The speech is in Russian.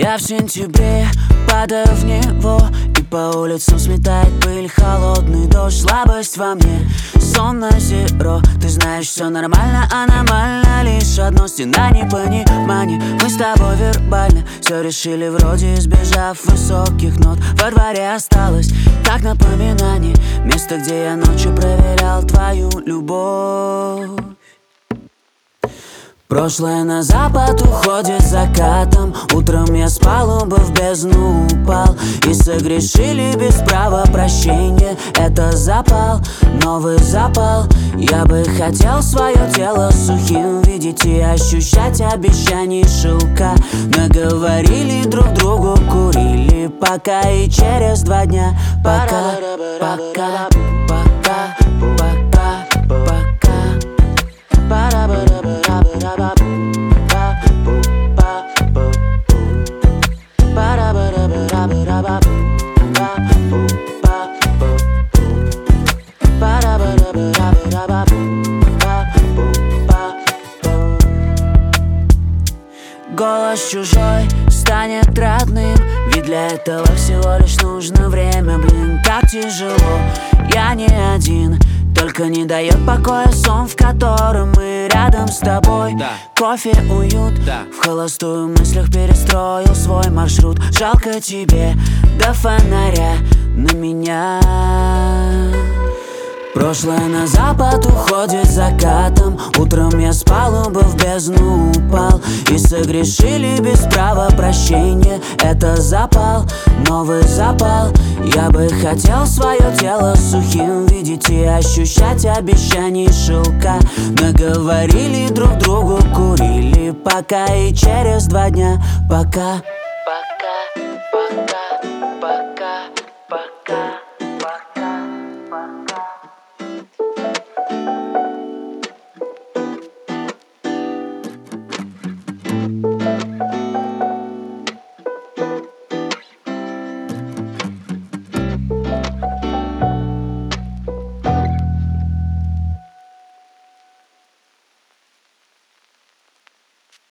Я в сентябре падаю в него, и по улицам сметает пыль, холодный дождь, слабость во мне, сон на зеро. Ты знаешь, все нормально, аномально, лишь одно стена непонимания. Мы с тобой вербально все решили, вроде избежав высоких нот. Во дворе осталось, как напоминание, место, где я ночью проверял твою любовь. Прошлое на запад уходит закатом. Утром я с палубы в бездну упал, и согрешили без права прощения. Это запал, новый запал. Я бы хотел свое тело сухим видеть и ощущать обещаний шелка. Наговорили друг другу, курили пока, и через 2 дня пока, пока, пока, пока, пока. Голос чужой станет родным, ведь для этого всего лишь нужно время. Блин, так тяжело, я не один. Только не дает покоя сон, в котором мы рядом с тобой. Кофе, уют, в холостую мыслях перестроил свой маршрут. Жалко тебе до фонаря на меня. Прошлое на запад уходит закатом. Утром я с палубы в бездну упал, и согрешили без права прощения. Это запал, новый запал. Я бы хотел свое тело сухим видеть и ощущать обещаний шелка. Наговорили друг другу, курили пока, и через 2 дня пока.